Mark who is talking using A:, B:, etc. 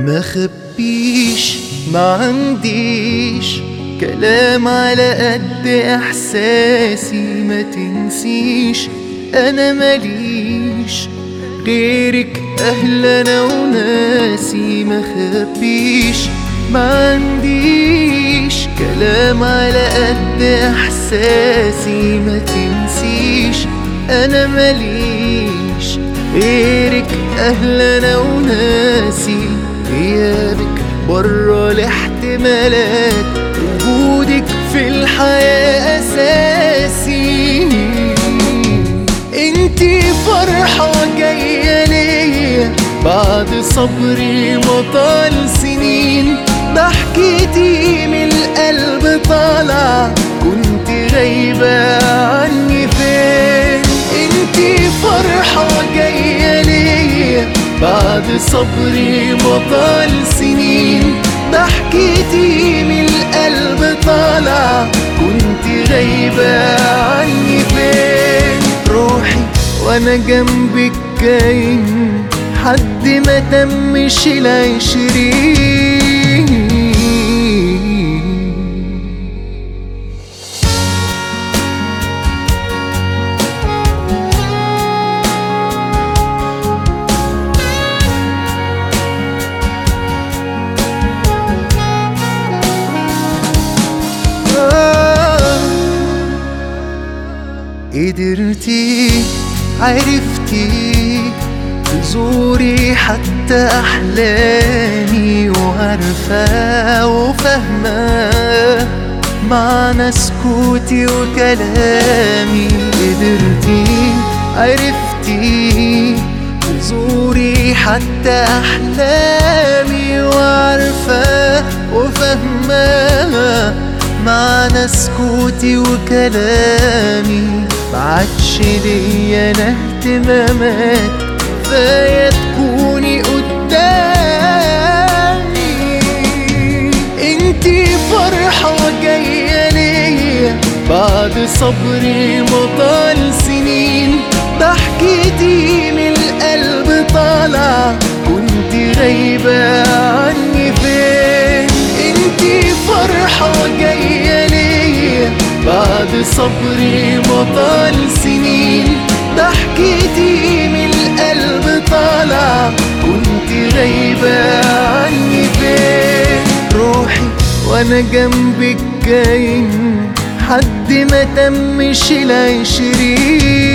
A: ما خبيش ما عنديش كلام على قد احساسي، ما تنسيش انا ماليش غيرك اهلنا وناسي. ما خبيش ما عنديش كلام على قد احساسي، ما تنسيش انا ماليش غيرك اهلنا وناسي. غيابك برا الاحتمالات، وجودك في الحياة اساسي. انتي فرحة جاية ليا بعد صبري مطال سنين، ضحكتي من القلب طالعة كنت غايبة عني فين. انتي فرحة جاية ليا بعد صبري مطال سنين، ضحكتي من القلب طالعة كنت غايبة عني فين. روحي وانا جنبك كاين حد ما تمش ال20. قدرتي عرفتي تزوري حتى أحلامي، وعارفة وفاهمة معنى سكوتي وكلامي. قدرتي عرفتي تزوري حتى أحلامي، وعارفة وفاهمة معنى سكوتي وكلامي. معادش ليا انا اهتمامات، كفاية تكوني قدامي. انتي فرحة جاية ليا بعد صبري مطال سنين، ضحكتي من القلب طالعة كنت غايبة عني فين. انتي فرحة جاية ليا بعد صبري مطال سنين، ضحكتي من القلب طالعة كنت غايبة عني فين. روحي وانا جنبك كاين حد ما تمش ال20.